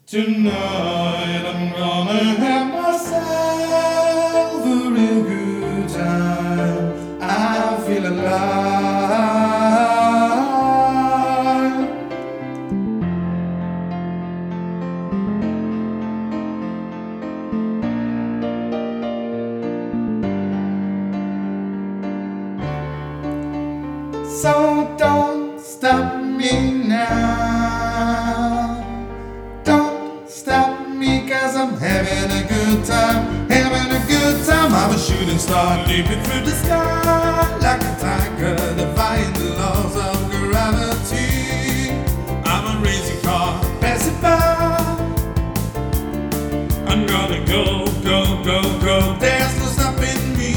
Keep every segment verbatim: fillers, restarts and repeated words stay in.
Tonight I'm gonna have myself a real good time. I feel alive. So don't stop me now. Don't stop me, cause I'm having a good time. Having a good time. I'm a shooting star leaping through the sky like a tiger, defying the laws of gravity. I'm a racing car passing by. I'm gonna go, go, go, go. There's no stopping me.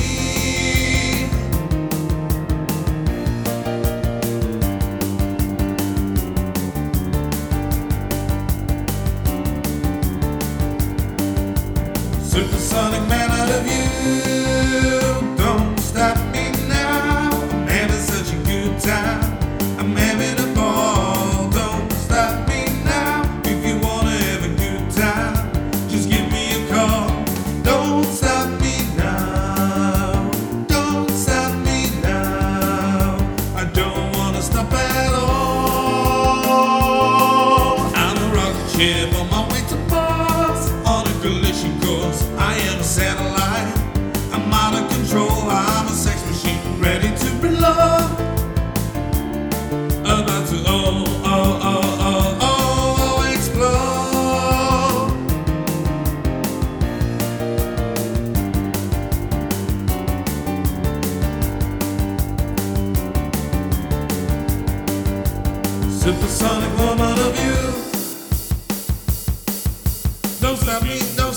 Supersonic man out of you. Don't stop me now. I'm having such a good time. I'm having a ball. Don't stop me now. If you wanna have a good time, just give me a call. Don't stop me now. Don't stop me now. I don't wanna stop at all. I'm a rocket ship on my way to Mars, on a collision course. I am a satellite. I'm out of control. I'm a sex machine ready to be loved. About to oh oh oh oh oh explode. Supersonic woman of you. Don't stop me. Don't